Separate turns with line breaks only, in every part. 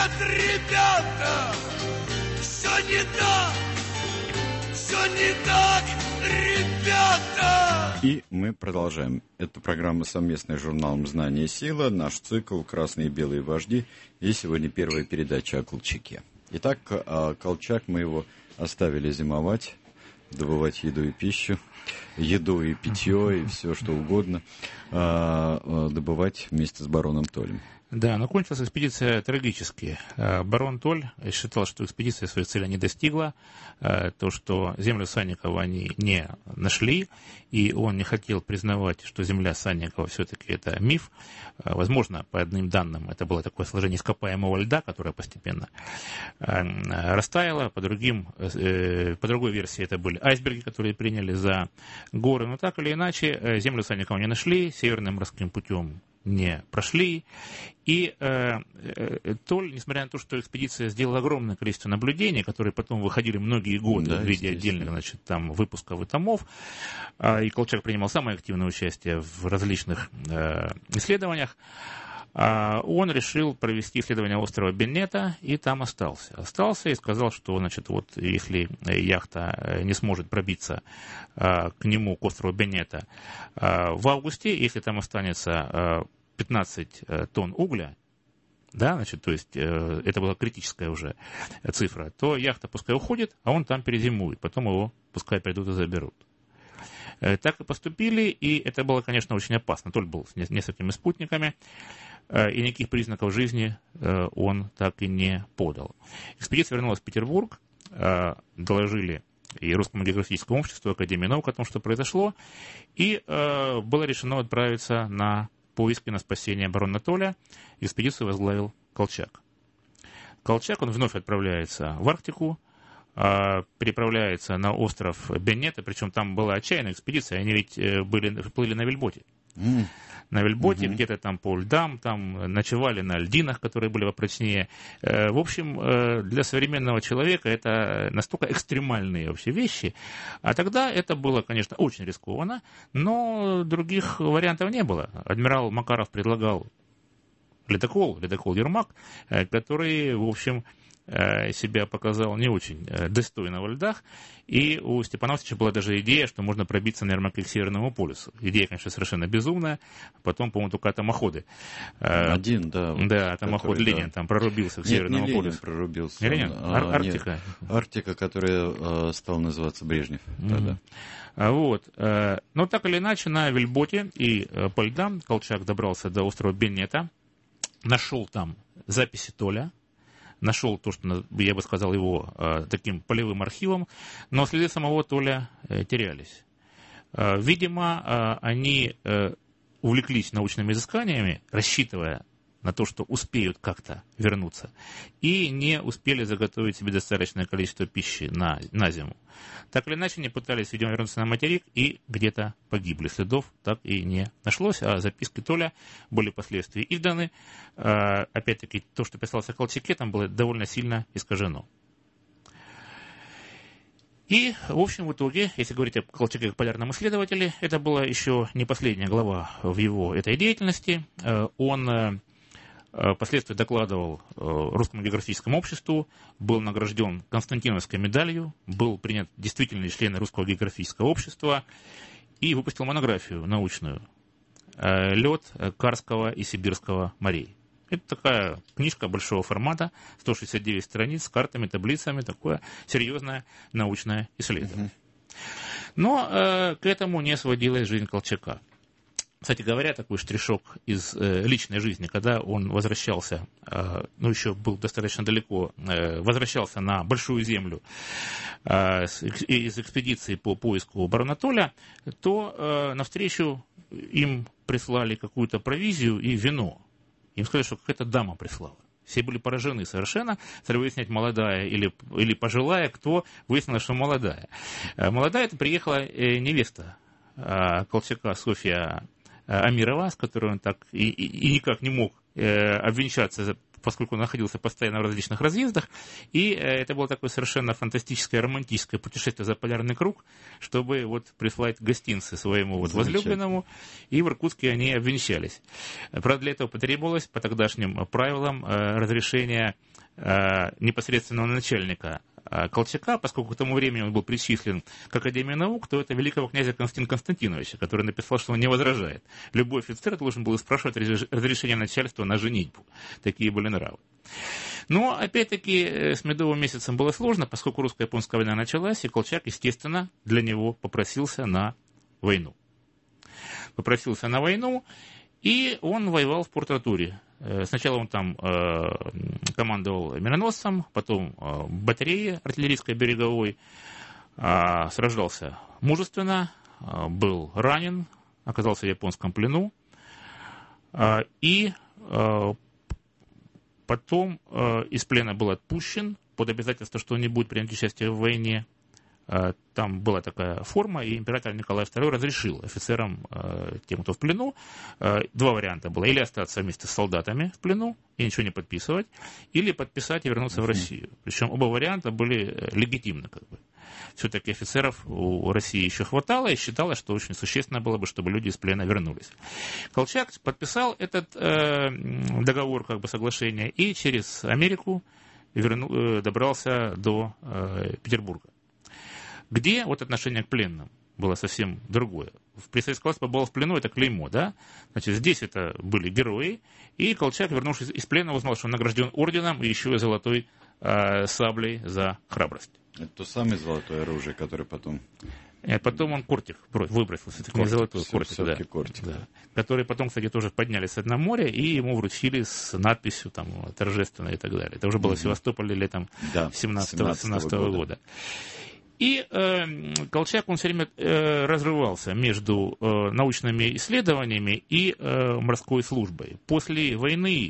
нет, ребята, все не так, ребята.
И мы продолжаем. Это программа совместная с журналом «Знание и сила», наш цикл «Красные и белые вожди». И сегодня первая передача о Колчаке. Итак, Колчак, мы его оставили зимовать, добывать еду и пищу, еду и питье, и все что угодно, добывать вместе с бароном Толем.
Да, но кончилась экспедиция трагически. Барон Толь считал, что экспедиция своей цели не достигла, то, что землю Санникова они не нашли, и он не хотел признавать, что земля Санникова все-таки это миф. Возможно, по одним данным, это было такое сложение ископаемого льда, которое постепенно растаяло, по другой версии это были айсберги, которые приняли за горы, но так или иначе землю Санникова не нашли, северным морским путем не прошли. И Толь, несмотря на то, что экспедиция сделала огромное количество наблюдений, которые потом выходили многие годы в виде отдельных, значит, там, выпусков и томов, и Колчак принимал самое активное участие в различных исследованиях, он решил провести исследование острова Беннета и там остался. Остался и сказал, что, значит, вот если яхта не сможет пробиться к нему, к острову Беннета, в августе, если там останется 15 тонн угля, да, значит, то есть это была критическая уже цифра, то яхта пускай уходит, а он там перезимует, потом его пускай придут и заберут. Так и поступили, и это было, конечно, очень опасно. Толь был с несколькими спутниками, и никаких признаков жизни он так и не подал. Экспедиция вернулась в Петербург, доложили и Русскому географическому обществу, Академии наук о том, что произошло, и было решено отправиться на поиски, на спасение барона Толя. Экспедицию возглавил Колчак. Колчак, он вновь отправляется в Арктику, переправляется на остров Беннета, причем там была отчаянная экспедиция, они ведь плыли на вельботе. На вельботе, где-то там по льдам, там ночевали на льдинах, которые были попрочнее. В общем, для современного человека это настолько экстремальные вообще вещи. А тогда это было, конечно, очень рискованно, но других вариантов не было. Адмирал Макаров предлагал ледокол Ермак, который, в общем, себя показал не очень достойно во льдах, и у Степана Васильевича была даже идея, что можно пробиться на Ермаке к Северному полюсу. Идея, конечно, совершенно безумная, потом, по-моему, только атомоходы.
Один, да.
Да, атомоход Ленин там прорубился к Северному полюсу.
Ленин прорубился.
Ленин? Арктика.
Нет, Арктика, которая стала называться Брежнев. Да.
Вот. Но так или иначе, на вельботе и по льдам Колчак добрался до острова Беннета, нашел там записи Толя, нашел то, что, я бы сказал, его таким полевым архивом, но следы самого Толя терялись. Видимо, они увлеклись научными изысканиями, рассчитывая на то, что успеют как-то вернуться, и не успели заготовить себе достаточное количество пищи на зиму. Так или иначе, они пытались, видимо, вернуться на материк и где-то погибли. Следов так и не нашлось, а записки Толя были впоследствии изданы. Опять-таки, то, что писалось о Колчаке, там было довольно сильно искажено. И, в общем, в итоге, если говорить о Колчаке как полярном исследователе, это была еще не последняя глава в его этой деятельности. Он впоследствии докладывал Русскому географическому обществу, был награжден Константиновской медалью, был принят действительный член Русского географического общества и выпустил монографию научную «Лед Карского и Сибирского морей». Это такая книжка большого формата, 169 страниц, с картами, таблицами, такое серьезное научное исследование. Но к этому не сводилась жизнь Колчака. Кстати говоря, такой штришок из личной жизни, когда он возвращался, еще был достаточно далеко, возвращался на Большую Землю из экспедиции по поиску барона Толя, то навстречу им прислали какую-то провизию и вино. Им сказали, что какая-то дама прислала. Все были поражены совершенно, стали выяснять, молодая или пожилая, кто выяснилось, что молодая. Молодая это приехала невеста Колчака Софья Амирова, с которой он так и никак не мог обвенчаться, поскольку он находился постоянно в различных разъездах. И это было такое совершенно фантастическое, романтическое путешествие за полярный круг, чтобы вот прислать гостинцы своему вот возлюбленному. И в Иркутске они обвенчались. Правда, для этого потребовалось по тогдашним правилам разрешение непосредственного начальника Колчака, поскольку к тому времени он был причислен к Академии наук, то это великого князя Константина Константиновича, который написал, что он не возражает. Любой офицер должен был спрашивать разрешение начальства на женитьбу. Такие были нравы. Но, опять-таки, с медовым месяцем было сложно, поскольку русско-японская война началась, и Колчак, естественно, для него попросился на войну. И он воевал в Порт-Артуре. Сначала он там командовал миноносцем, потом батареей артиллерийской береговой, сражался мужественно, был ранен, оказался в японском плену, и потом из плена был отпущен под обязательство, что он не будет принимать участие в войне. Там была такая форма, и император Николай II разрешил офицерам, тем, кто в плену, два варианта было: или остаться вместе с солдатами в плену и ничего не подписывать, или подписать и вернуться в Россию. Причем оба варианта были легитимны. Все-таки офицеров у России еще хватало, и считалось, что очень существенно было бы, чтобы люди из плена вернулись. Колчак подписал этот договор, соглашение, и через Америку добрался до Петербурга, где отношение к пленным было совсем другое. При советской власти побывал в плену, это клеймо, да? Значит, здесь это были герои, и Колчак, вернувшись из плена, узнал, что он награжден орденом и еще и золотой саблей за храбрость.
Это то самое золотое оружие, которое потом...
Потом он кортик выбросил, все-таки не золотой кортик, да,
кортик.
Да. Который потом, кстати, тоже подняли с дна моря, и ему вручили с надписью торжественно и так далее. Это уже было в Севастополе летом 17 года. И Колчак, он все время разрывался между научными исследованиями и морской службой. После войны,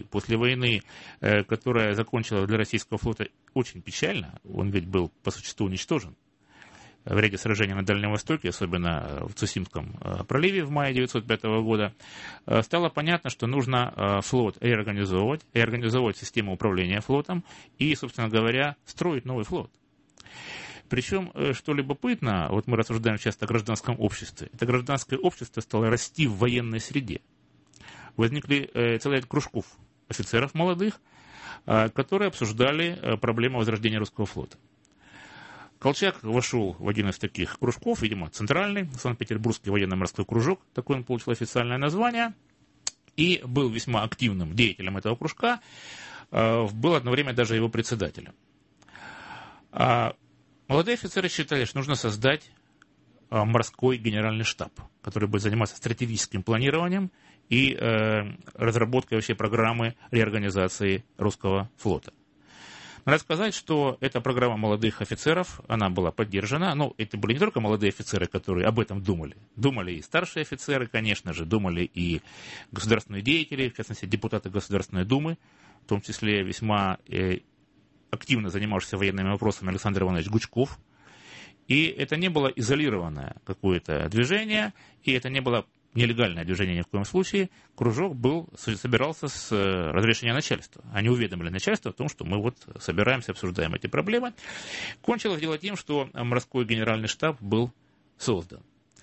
которая закончилась для российского флота очень печально, он ведь был по существу уничтожен в ряде сражений на Дальнем Востоке, особенно в Цусимском проливе в мае 1905 года, стало понятно, что нужно флот реорганизовывать систему управления флотом и, собственно говоря, строить новый флот. Причем, что любопытно, мы рассуждаем часто о гражданском обществе. Это гражданское общество стало расти в военной среде. Возникли целый ряд кружков офицеров молодых, которые обсуждали проблему возрождения русского флота. Колчак вошел в один из таких кружков, видимо, центральный, Санкт-Петербургский военно-морской кружок, такое он получил официальное название, и был весьма активным деятелем этого кружка, был одно время даже его председателем. Молодые офицеры считали, что нужно создать морской генеральный штаб, который будет заниматься стратегическим планированием и разработкой вообще программы реорганизации русского флота. Надо сказать, что эта программа молодых офицеров, она была поддержана. Но это были не только молодые офицеры, которые об этом думали. Думали и старшие офицеры, конечно же, думали и государственные деятели, в частности, депутаты Государственной Думы, в том числе весьма активно занимавшийся военными вопросами Александр Иванович Гучков. И это не было изолированное какое-то движение, и это не было нелегальное движение ни в коем случае. Кружок собирался с разрешения начальства. Они уведомили начальство о том, что мы собираемся, обсуждаем эти проблемы. Кончилось дело тем, что морской генеральный штаб был создан.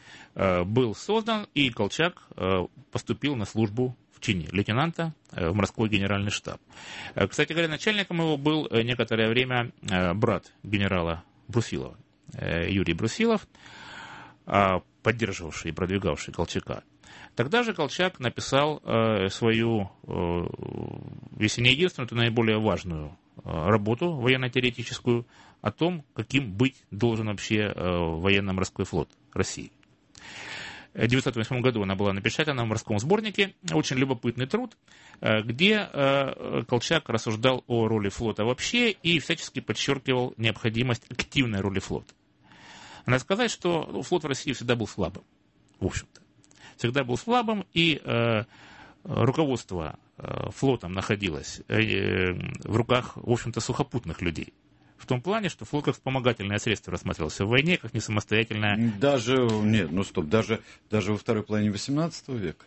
И Колчак поступил на службу в чине лейтенанта в морской генеральный штаб. Кстати говоря, начальником его был некоторое время брат генерала Брусилова, Юрий Брусилов, поддерживавший и продвигавший Колчака. Тогда же Колчак написал свою, если не единственную, то наиболее важную работу военно-теоретическую о том, каким быть должен вообще военно-морской флот России. В 1908 году она была напечатана в морском сборнике. Очень любопытный труд, где Колчак рассуждал о роли флота вообще и всячески подчеркивал необходимость активной роли флота. Надо сказать, что флот в России всегда был слабым, в общем-то. Всегда был слабым, и руководство флотом находилось в руках, в общем-то, сухопутных людей. В том плане, что флот как вспомогательное средство рассматривался в войне, как не самостоятельное...
Даже во второй половине XVIII века.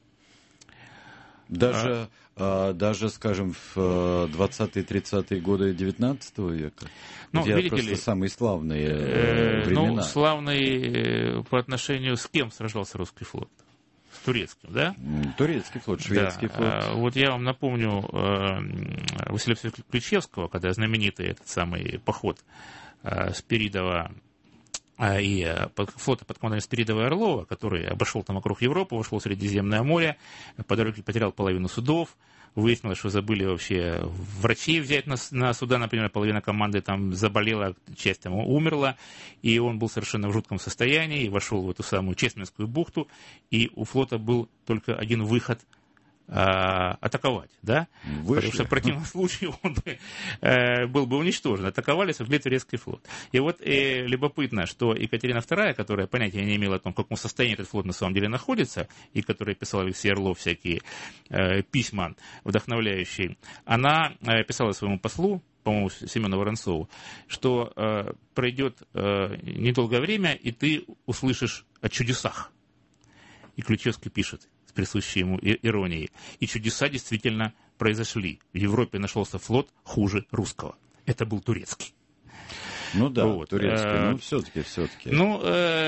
Даже, скажем, в 20-30-е годы XIX века. Видите ли, самые славные времена.
Славный по отношению с кем сражался русский флот? турецким, да?
Турецкий флот, шведский флот.
Вот я вам напомню Василия Ключевского, когда знаменитый этот самый поход Спиридова и флота под командой Спиридова и Орлова, который обошел там вокруг Европы, вошел в Средиземное море, по дороге потерял половину судов, выяснилось, что забыли вообще врачей взять на суда, например, половина команды там заболела, часть там умерла, и он был совершенно в жутком состоянии, и вошел в эту самую Чесменскую бухту, и у флота был только один выход — атаковать, да? Потому что в противном случае он был бы уничтожен. Атаковали, сожгли турецкий флот. И вот любопытно, что Екатерина II, которая понятия не имела о том, в каком состоянии этот флот на самом деле находится, и которая писала Алексей Орлов всякие письма вдохновляющие, она писала своему послу, по-моему, Семену Воронцову, что пройдет недолгое время, и ты услышишь о чудесах. И Ключевский пишет присущей ему иронией. И чудеса действительно произошли. В Европе нашелся флот хуже русского. Это был турецкий.
Ну да, вот. Турецкий, но все-таки.
Ну,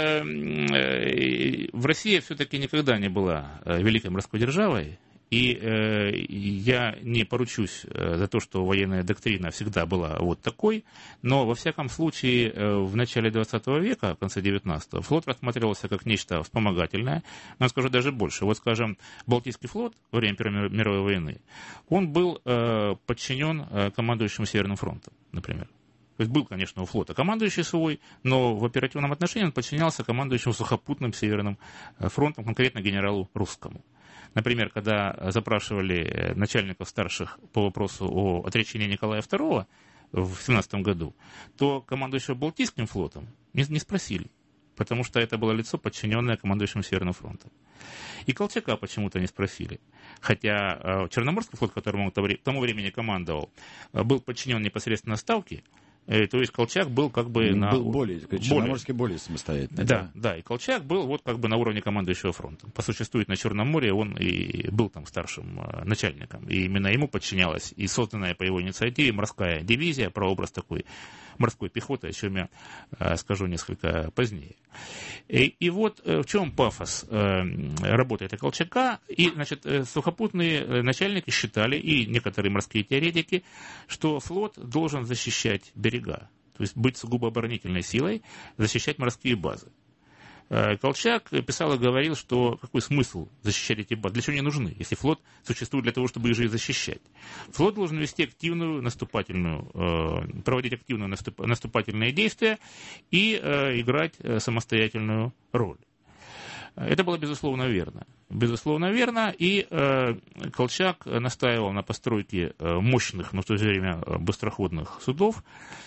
в России все-таки никогда не была великой морской державой. И я не поручусь за то, что военная доктрина всегда была вот такой, но, во всяком случае, в начале 20 века, в конце 19-го, флот рассматривался как нечто вспомогательное, но скажу даже больше. Вот, скажем, Балтийский флот во время Первой мировой войны, он был подчинен командующему Северным фронтом, например. То есть был, конечно, у флота командующий свой, но в оперативном отношении он подчинялся командующему сухопутным Северным фронтом, конкретно генералу Русскому. Например, когда запрашивали начальников старших по вопросу о отречении Николая II в 17 году, то командующего Балтийским флотом не спросили, потому что это было лицо, подчиненное командующему Северным фронтом. И Колчака почему-то не спросили. Хотя Черноморский флот, которым он к тому времени командовал, был подчинен непосредственно Ставке. То есть Колчак был как бы
Черноморский более самостоятельный.
Да, и Колчак был вот как бы на уровне командующего фронтом. Посуществует на Черном море, он и был там старшим начальником. И именно ему подчинялась и созданная по его инициативе морская дивизия, прообраз такой морской пехоты, о чем я скажу несколько позднее. И вот в чем пафос работы этой Колчака. И, значит, сухопутные начальники считали, и некоторые морские теоретики, что флот должен защищать берега, то есть быть сугубо оборонительной силой, защищать морские базы. Колчак писал и говорил, что какой смысл защищать эти базы, для чего они нужны, если флот существует для того, чтобы их же защищать. Флот должен вести проводить активные наступательные действия и играть самостоятельную роль. Это было безусловно верно. Безусловно верно, и Колчак настаивал на постройке мощных, но в то же время быстроходных судов,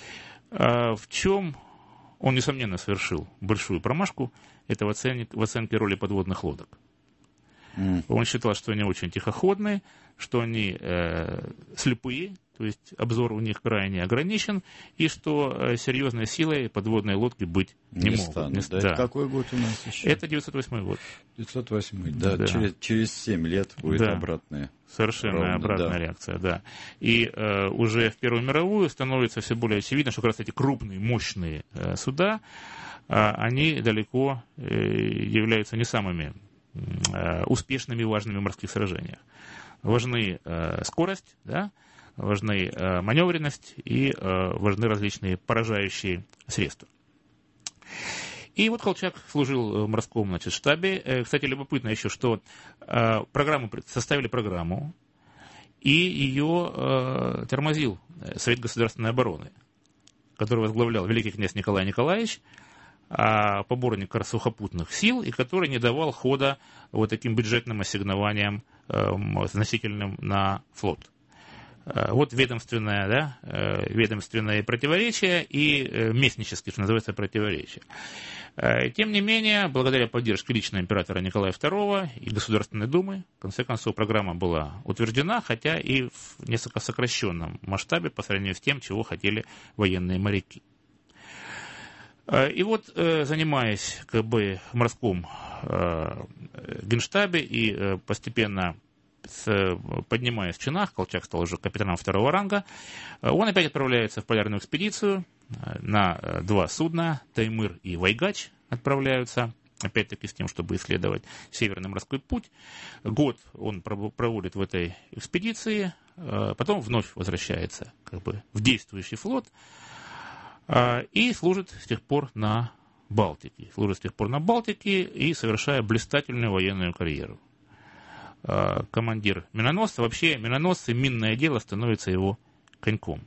в чем он, несомненно, совершил большую промашку, это в оценке роли подводных лодок. Он считал, что они очень тихоходные, что они слепые, то есть обзор у них крайне ограничен, и что серьезной силой подводные лодки быть не могут.
Да. Это какой год у нас еще?
Это 908 год.
908, да. Через 7 лет будет обратная.
Совершенно обратная реакция, да. И уже в Первую мировую становится все более очевидно, что как раз эти крупные, мощные суда, они далеко являются не самыми успешными и важными в морских сражениях. Важны скорость, да, важны маневренность и важны различные поражающие средства. И вот Колчак служил в морском штабе. Кстати, любопытно еще, что составили программу, и ее тормозил Совет государственной обороны, который возглавлял великий князь Николай Николаевич, поборник сухопутных сил, и который не давал хода вот таким бюджетным ассигнованиям значительным на флот. Вот ведомственное противоречие и местнические, что называется, противоречия. Тем не менее, благодаря поддержке лично императора Николая II и Государственной Думы, в конце концов, программа была утверждена, хотя и в несколько сокращенном масштабе по сравнению с тем, чего хотели военные моряки. И вот, занимаясь в морском генштабе и постепенно поднимаясь в чинах, Колчак стал уже капитаном второго ранга, он опять отправляется в полярную экспедицию на 2 судна, Таймыр и Вайгач отправляются опять-таки с тем, чтобы исследовать Северный морской путь. Год он проводит в этой экспедиции, потом вновь возвращается в действующий флот и служит с тех пор на Балтике. И совершает блистательную военную карьеру. Командир миноносца. Вообще миноносцы, минное дело становится его коньком.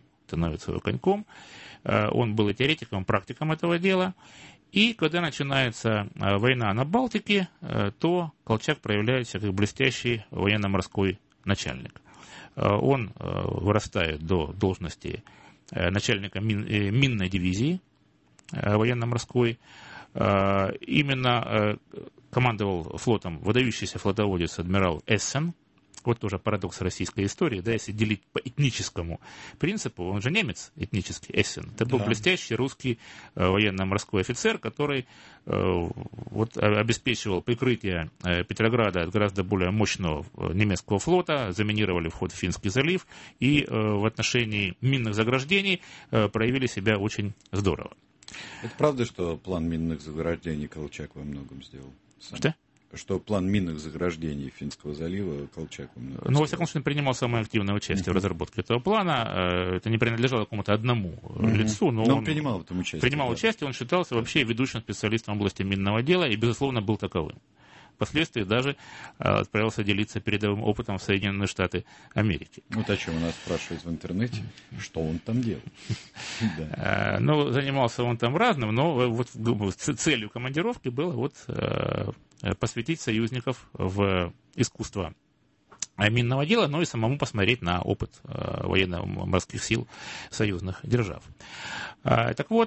Он был и теоретиком, и практиком этого дела. И когда начинается война на Балтике, то Колчак проявляет себя как блестящий военно-морской начальник. Он вырастает до должности начальника минной дивизии военно-морской. Именно командовал флотом выдающийся флотоводец адмирал Эссен. Вот тоже парадокс российской истории, да, если делить по этническому принципу, он же немец этнический, Эссен. Это был блестящий русский военно-морской офицер, который обеспечивал прикрытие Петрограда от гораздо более мощного немецкого флота, заминировали вход в Финский залив и в отношении минных заграждений проявили себя очень здорово.
Это правда, что план минных заграждений Колчак во многом сделал сам? Что план минных заграждений Финского залива Колчак во многом сделал?
Во всяком случае, принимал самое активное участие в разработке этого плана. Это не принадлежало какому-то одному лицу, но он
принимал в этом участие.
Принимал участие, он считался вообще ведущим специалистом в области минного дела и, безусловно, был таковым. Впоследствии даже отправился делиться передовым опытом в Соединенные Штаты Америки.
Вот о чем у нас спрашивают в интернете, что он там делал.
Занимался он там разным, но вот целью командировки было посвятить союзников в искусство минного дела, но и самому посмотреть на опыт военно-морских сил союзных держав. Так вот,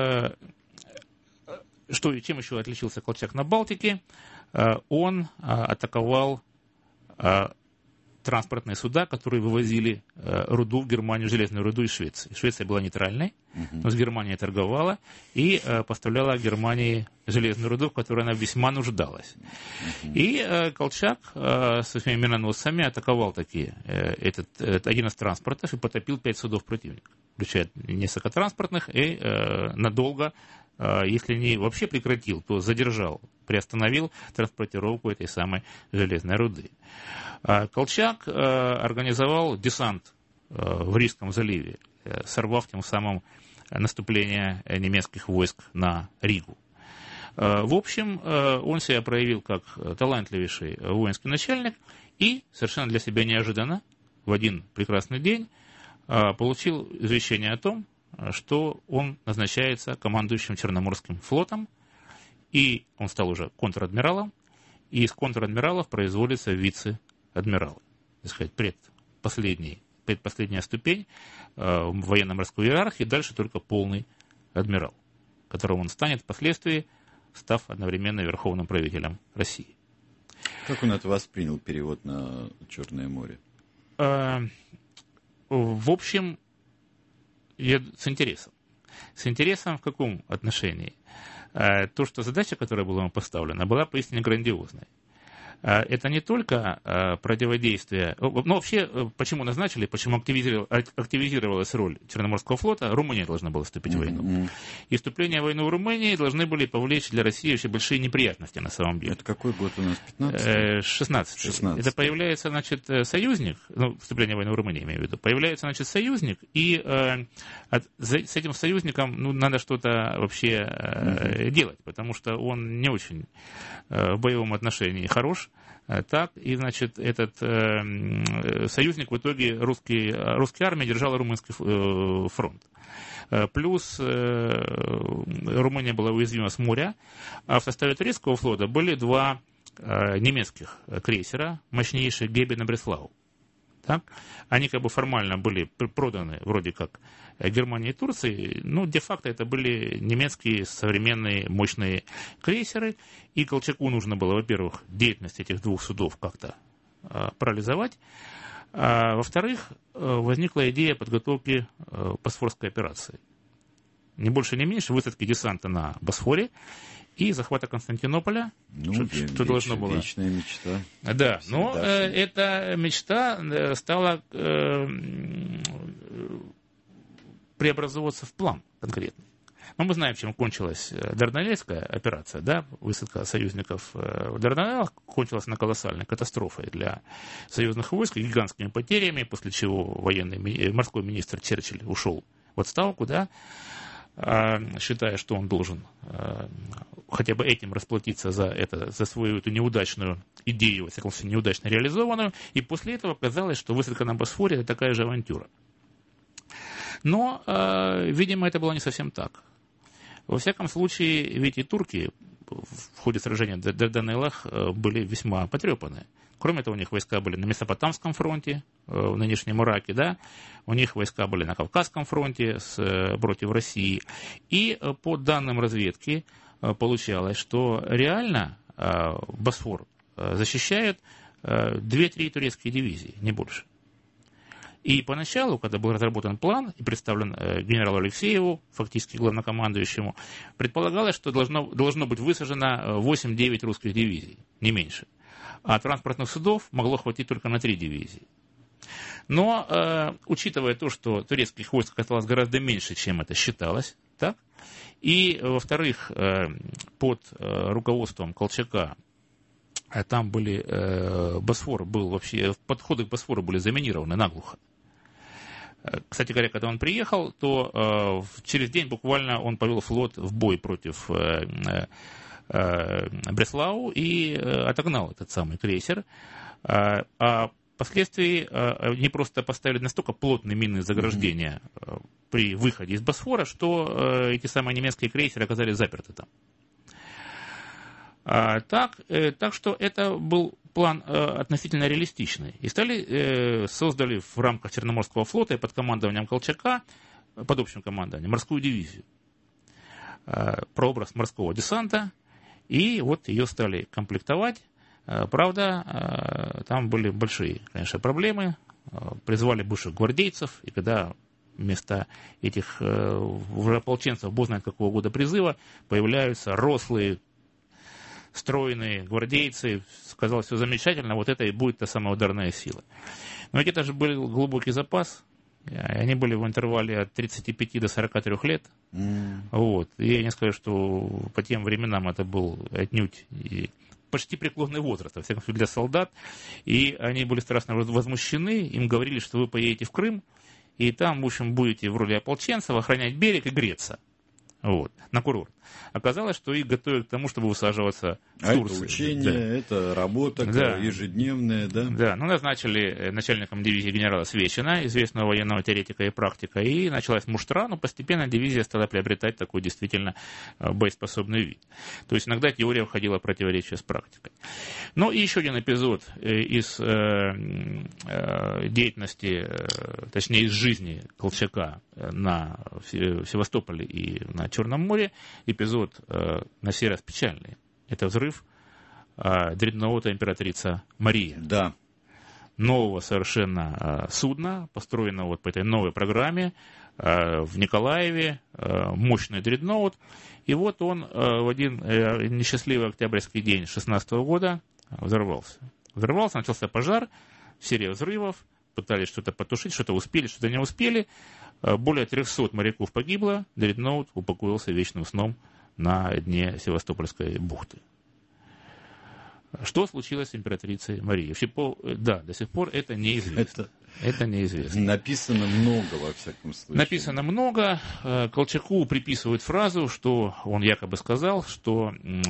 чем еще отличился Колчак на Балтике? Он атаковал транспортные суда, которые вывозили руду в Германию, железную руду из Швеции. Швеция была нейтральной, но с Германией торговала и поставляла Германии железную руду, в которой она весьма нуждалась. И Колчак со своими миноносцами атаковал один из транспортов и потопил 5 судов противника, включая несколько транспортных, и надолго, если не вообще прекратил, то задержал, приостановил транспортировку этой самой железной руды. Колчак организовал десант в Рижском заливе, сорвав тем самым наступление немецких войск на Ригу. В общем, он себя проявил как талантливейший воинский начальник и совершенно для себя неожиданно в один прекрасный день получил извещение о том, что он назначается командующим Черноморским флотом, и он стал уже контр-адмиралом, и из контр-адмиралов производится вице-адмиралы. Так сказать, предпоследняя ступень в военно-морской иерархии, дальше только полный адмирал, которым он станет впоследствии, став одновременно верховным правителем России.
Как он это воспринял, перевод на Черное море?
В общем, с интересом. С интересом в каком отношении? То, что задача, которая была ему поставлена, была поистине грандиозной. Это не только противодействие... вообще, почему назначили, почему активизировалась роль Черноморского флота, Румыния должна была вступить в войну. И вступление в войну в Румынии должны были повлечь для России очень большие неприятности на самом деле.
Это какой год у нас? 15-й?
16-й. Это появляется, союзник, вступление в войну в Румынии, имею в виду, появляется, союзник, и с этим союзником надо что-то вообще делать, потому что он не очень в боевом отношении хорош. Так, и, этот союзник в итоге русская армия держала румынский фронт. Плюс Румыния была уязвима с моря, а в составе турецкого флота были 2 немецких крейсера, мощнейшие Гебен и Бреслау. Так? Они формально были проданы вроде как Германии и Турции, но де-факто это были немецкие современные мощные крейсеры, и Колчаку нужно было, во-первых, деятельность этих 2 судов как-то парализовать, а во-вторых, возникла идея подготовки Босфорской операции. Не больше, не меньше, высадки десанта на Босфоре и захвата Константинополя, что должно было...
Вечная мечта.
Да, но эта мечта стала преобразовываться в план конкретный. Но мы знаем, чем кончилась Дарданельская операция, да, высадка союзников в Дарданеллах кончилась на колоссальной катастрофой для союзных войск, гигантскими потерями, после чего морской министр Черчилль ушел в отставку, да, считая, что он должен хотя бы этим расплатиться за свою эту неудачную идею, во всяком случае, неудачно реализованную, и после этого казалось, что высадка на Босфоре – это такая же авантюра. Но, видимо, это было не совсем так. Во всяком случае, ведь и турки в ходе сражения в Дарданеллах были весьма потрепаны. Кроме того, у них войска были на Месопотамском фронте, в нынешнем Ираке, да, у них войска были на Кавказском фронте против России. И по данным разведки получалось, что реально Босфор защищают 2-3 турецкие дивизии, не больше. И поначалу, когда был разработан план и представлен генералу Алексееву, фактически главнокомандующему, предполагалось, что должно быть высажено 8-9 русских дивизий, не меньше. А транспортных судов могло хватить только на 3 дивизии. Но, учитывая то, что турецких войск оказалось гораздо меньше, чем это считалось, так, и, во-вторых, под руководством Колчака, там были, Босфор был вообще, подходы к Босфору были заминированы наглухо. Кстати говоря, когда он приехал, то через день буквально он повел флот в бой против Бреслау и отогнал этот самый крейсер. А впоследствии они просто поставили настолько плотные минные заграждения при выходе из Босфора, что эти самые немецкие крейсеры оказались заперты там. Так что это был план относительно реалистичный. И создали в рамках Черноморского флота и под командованием Колчака, под общим командованием, морскую дивизию. Прообраз морского десанта. И вот ее стали комплектовать. Правда, там были большие, конечно, проблемы. Призвали бывших гвардейцев. И когда вместо этих уже ополченцев, бог знает какого года призыва, появляются рослые, стройные гвардейцы, сказал, все замечательно, вот это и будет та самая ударная сила. Но ведь это же был глубокий запас, они были в интервале от 35 до 43 лет. Вот. И я не скажу, что по тем временам это был отнюдь почти преклонный возраст, во всяком случае для солдат, и они были страшно возмущены, им говорили, что вы поедете в Крым, и там, в общем, будете в роли ополченцев охранять берег и греться. Вот, на курорт. Оказалось, что их готовят к тому, чтобы высаживаться в Турции.
Это учение, да. Это работа ежедневная, да? Да,
назначили начальником дивизии генерала Свечина, известного военного теоретика и практика, и началась муштра, но постепенно дивизия стала приобретать такой действительно боеспособный вид. То есть иногда теория входила в противоречие с практикой. Ну и еще один эпизод из деятельности, точнее из жизни Колчака на Севастополе и на Черном море, эпизод на сей раз печальный. Это взрыв дредноута императрица Мария.
Да.
Нового совершенно судна, построенного вот по этой новой программе в Николаеве, мощный дредноут. И вот он в один несчастливый октябрьский день 16 года взорвался. Начался пожар, серия взрывов, пытались что-то потушить, что-то успели, что-то не успели. Более 300 моряков погибло, дредноут упокоился вечным сном на дне Севастопольской бухты. Что случилось с императрицей Марией? Вообще, до сих пор это неизвестно. Это неизвестно.
Написано много, во всяком случае.
Написано много. Колчаку приписывают фразу, что он якобы сказал, что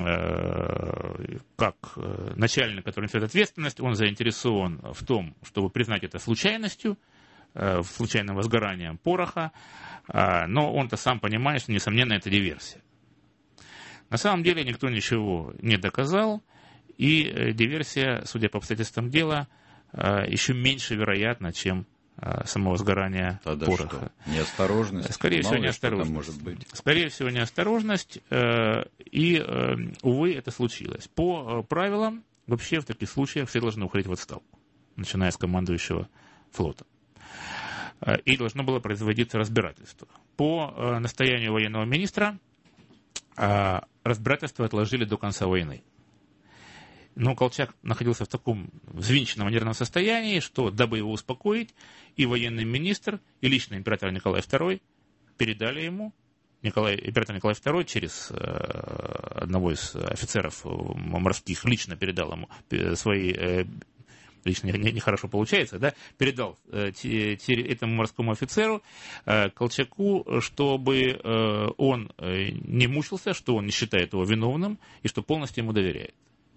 как начальник, который несет ответственность, он заинтересован в том, чтобы признать это случайностью, случайным возгоранием пороха, но он-то сам понимает, что, несомненно, это диверсия. На самом деле никто ничего не доказал, и диверсия, судя по обстоятельствам дела, еще меньше вероятна, чем само возгорание пороха.
Что? Неосторожность?
Скорее всего, неосторожность.
Может быть.
Скорее всего, неосторожность, и, увы, это случилось. По правилам, вообще в таких случаях все должны уходить в отставку, начиная с командующего флота. И должно было производиться разбирательство. По настоянию военного министра разбирательство отложили до конца войны. Но Колчак находился в таком взвинченном нервном состоянии, что, дабы его успокоить, и военный министр, и лично император Николай II передали ему император Николай II через одного из офицеров морских лично передал ему свои... лично нехорошо получается, да, передал этому морскому офицеру Колчаку, чтобы он не мучился, что он не считает его виновным и что полностью ему доверяет.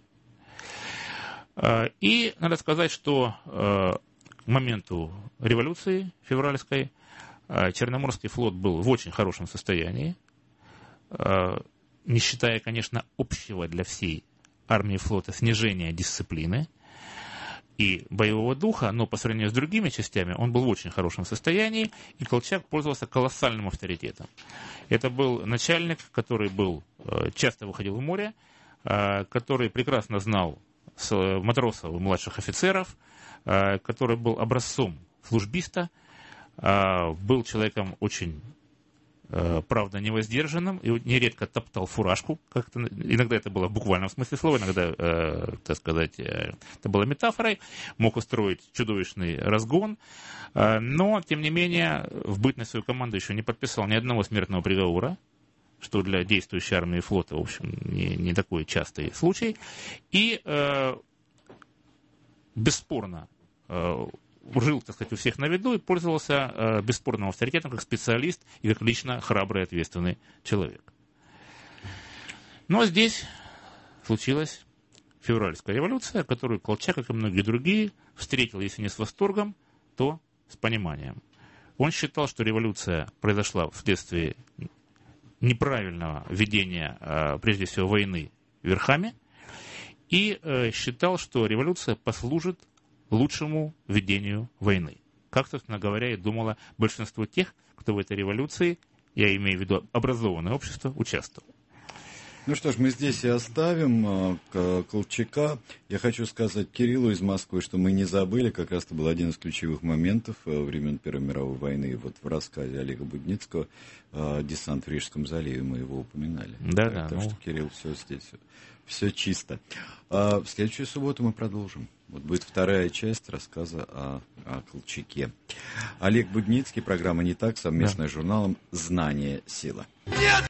И надо сказать, что к моменту революции февральской Черноморский флот был в очень хорошем состоянии, не считая, конечно, общего для всей армии и флота снижения дисциплины и боевого духа, но по сравнению с другими частями он был в очень хорошем состоянии, и Колчак пользовался колоссальным авторитетом. Это был начальник, который часто выходил в море, который прекрасно знал матросов и младших офицеров, который был образцом службиста, был человеком очень, правда, невоздержанным и нередко топтал фуражку. Иногда это было в буквальном смысле слова, иногда, так сказать, это было метафорой. Мог устроить чудовищный разгон, но, тем не менее, в бытность свою команду еще не подписал ни одного смертного приговора, что для действующей армии и флота, в общем, не такой частый случай. И бесспорно жил, так сказать, у всех на виду и пользовался бесспорным авторитетом как специалист и как лично храбрый и ответственный человек. Но здесь случилась февральская революция, которую Колчак, как и многие другие, встретил, если не с восторгом, то с пониманием. Он считал, что революция произошла вследствие неправильного ведения, прежде всего, войны верхами, и считал, что революция послужит лучшему ведению войны. Как, собственно говоря, и думало большинство тех, кто в этой революции, я имею в виду образованное общество, участвовал.
Ну что ж, мы здесь и оставим Колчака. Я хочу сказать Кириллу из Москвы, что мы не забыли, как раз это был один из ключевых моментов времен Первой мировой войны. Вот в рассказе Олега Будницкого «Десант в Рижском заливе» мы его упоминали.
Да.
Так что, Кирилл, все здесь, все чисто. В следующую субботу мы продолжим. Вот будет вторая часть рассказа о Колчаке. Олег Будницкий, программа «Не так», совместная с журналом «Знание. Сила».